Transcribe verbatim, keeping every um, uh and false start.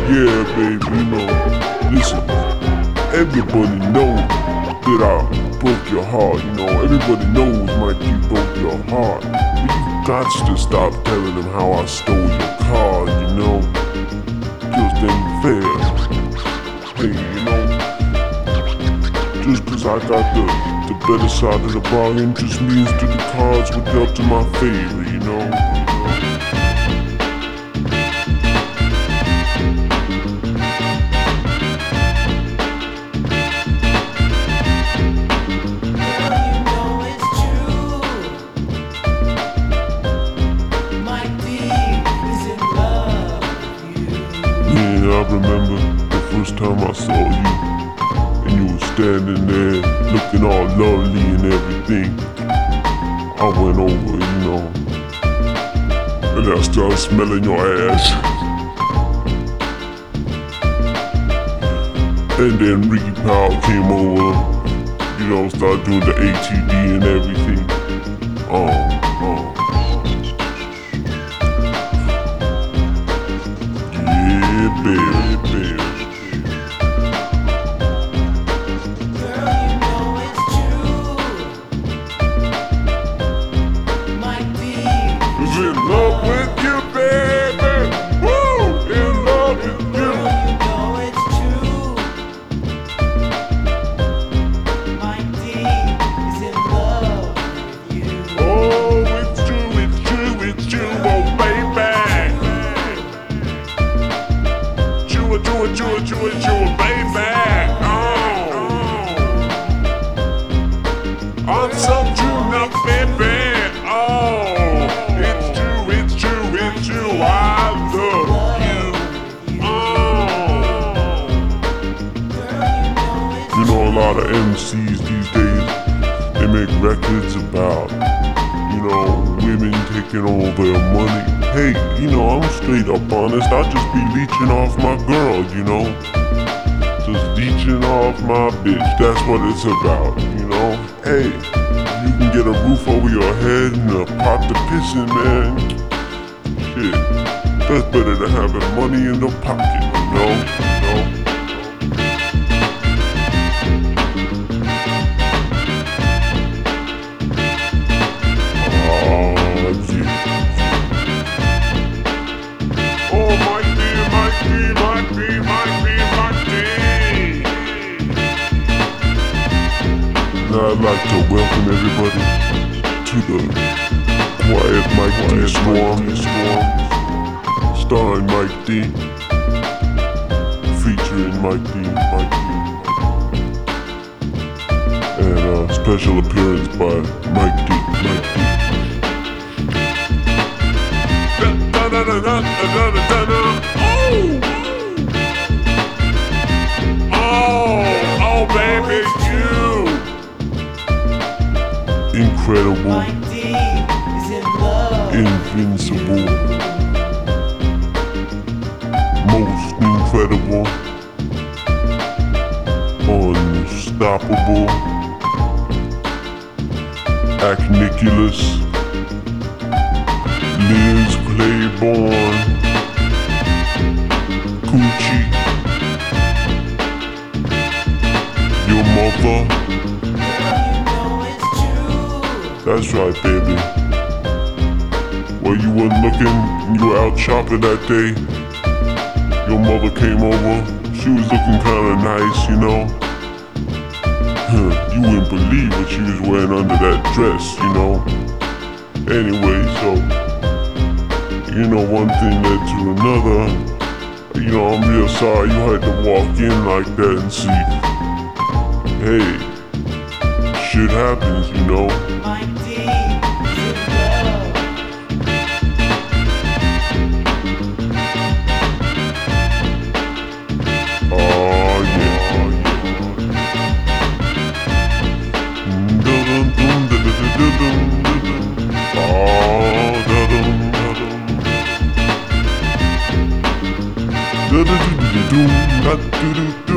Yeah, baby, you know, listen, everybody knows that I broke your heart, you know, everybody knows Mike D broke your heart. But you got to stop telling them how I stole your car, you know, just ain't fair. Hey, you know, just cause I got the, the better side of the bargain just means that the cards were dealt to my favor, you know. I remember the first time I saw you, and you were standing there looking all lovely and everything. I went over, you know, and I started smelling your ass. And then Ricky Powell came over, you know, started doing the A T D and everything. Um, um. Yeah, baby, baby. Girl, you know it's true. Mike D is in love with you, baby. Woo! In love with you. Girl, you know it's true. Mike D is in love with you. Oh, it's true, it's true, it's true, oh baby. Chew it, chew it, chew it, chew it, chew it, baby. Oh, I'm so true now, baby. Oh, it's true, it's true, it's true. I love you. Oh, you know, a lot of M Cs these days, they make records about, you know, women taking all their money. Hey, you know, I'm straight up honest, I just be leeching off my girl, you know? Just leeching off my bitch, that's what it's about, you know? Hey, you can get a roof over your head and a pot to piss in, man. Shit, that's better than having money in the pocket, you know? You know? I'd like to welcome everybody to the Quiet Mike D Storm, starring Mike D, featuring Mike D, Mike D, and a special appearance by Mike D, Mike D. Oh, oh, baby, you. Incredible, Mike D is in love. invincible, most incredible, unstoppable, Acniculus, Liz Claiborne, Coochie, your mother. That's right, baby. Well, you weren't looking, you were out shopping that day. Your mother came over, she was looking kinda nice, you know. You wouldn't believe what she was wearing under that dress, you know. Anyway, so, you know, one thing led to another. You know, I'm real sorry you had to walk in like that and see. Hey, shit happens, you know. Mike D is in love. Oh yeah, oh yeah. Dum dum dum dum dum dum. Oh dum dum dum dum. Dum dum dum dum dum.